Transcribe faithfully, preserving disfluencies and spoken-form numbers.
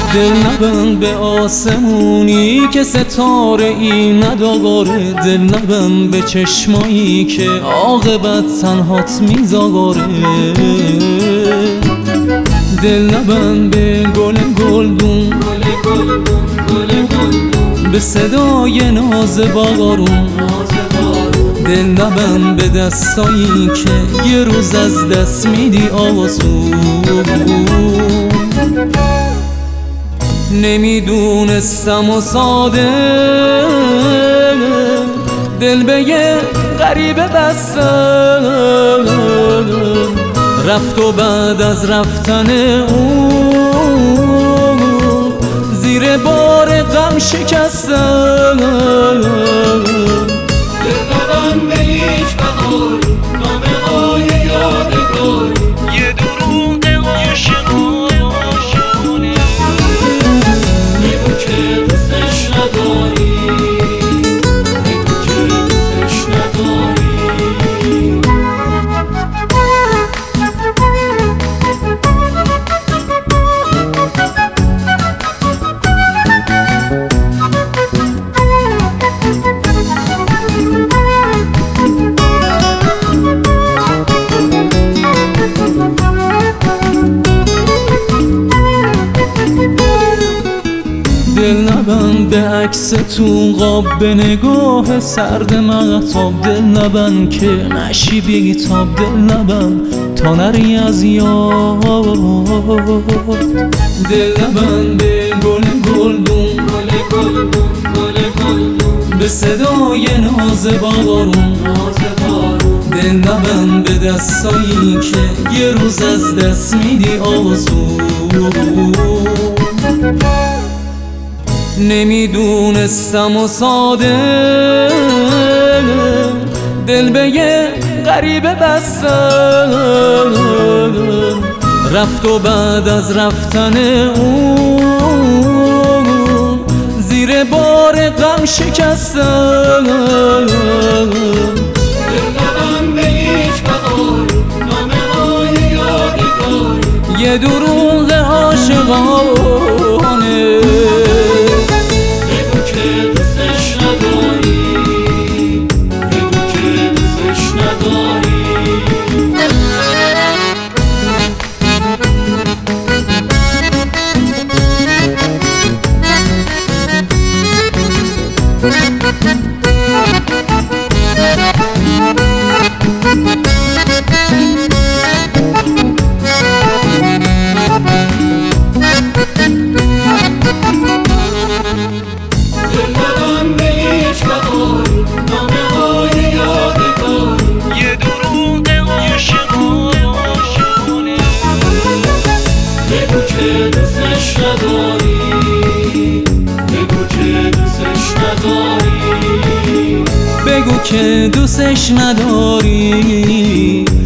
دل نبند به آسمونی که ستاره ای نداره، دل نبند به چشمایی که عاقبت تنهات میذاره، دل نبند به گل گلدون، به صدای ناز بارون، دل نبند به دستایی که یه روز از دست میدی آسون. نمیدونستم و ساده دل به یه غریبه بستم، رفت و بعد از رفتن اون زیر بار غم شکستم. دل نبند به هیچ بهاری، نامه های یادگاری، یه دروغ عاشقانه، بگو که دوستش نداری، بگو که دوستش نداری. دل نبند به عکس تو قاب، به نگاه سرد مغتاب، دل نبند که نشی بیتاب، دل نبند تا نری از یاد، دل نبند به گل گلدون، به صدای ناز بارون، دل نبند به دستایی که یه روز از دست میدی آسون. نمیدونستم و ساده دل به یه غریبه بستم، رفت و بعد از رفتن اون زیر بار غم شکستم. دل نبند به هیچ بهاری، نامه های یادگاری، یه دروغ عاشقانه، بگو که دوستش نداری، بگو که دوستش نداری، بگو که دوستش نداری.